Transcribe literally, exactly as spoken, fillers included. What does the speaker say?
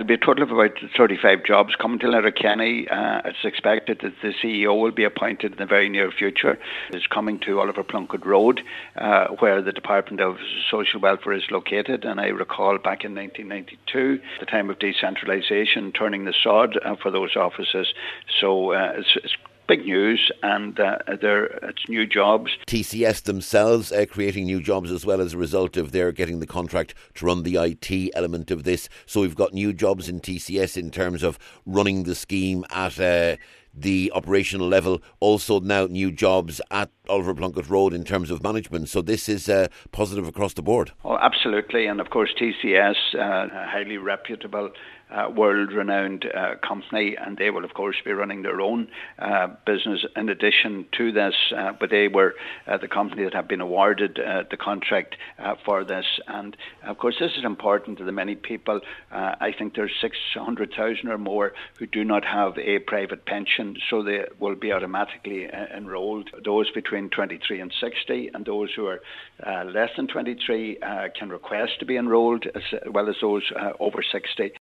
there'll be a total of about thirty-five jobs coming to Letterkenny. Uh, it's expected that the C E O will be appointed in the very near future. It's coming to Oliver Plunkett Road, uh, where the Department of Social Welfare is located. And I recall back in nineteen ninety-two, the time of decentralisation, turning the sod uh, for those offices. So uh, it's, it's big news, and uh, there it's new jobs. T C S themselves uh, creating new jobs as well as a result of their getting the contract to run the I T element of this. So we've got new jobs in T C S in terms of running the scheme at uh, the operational level. Also now new jobs at Oliver Plunkett Road in terms of management. So this is uh, positive across the board. Oh, absolutely. And of course T C S, uh, a highly reputable, uh, world-renowned uh, company, and they will of course be running their own uh, business in addition to this. Uh, but they were uh, the company that have been awarded uh, the contract uh, for this. And of course this is important to the many people. Uh, I think there's six hundred thousand or more who do not have a private pension, so they will be automatically uh, enrolled. Those between twenty-three and sixty, and those who are uh, less than twenty-three uh, can request to be enrolled, as well as those uh, over sixty.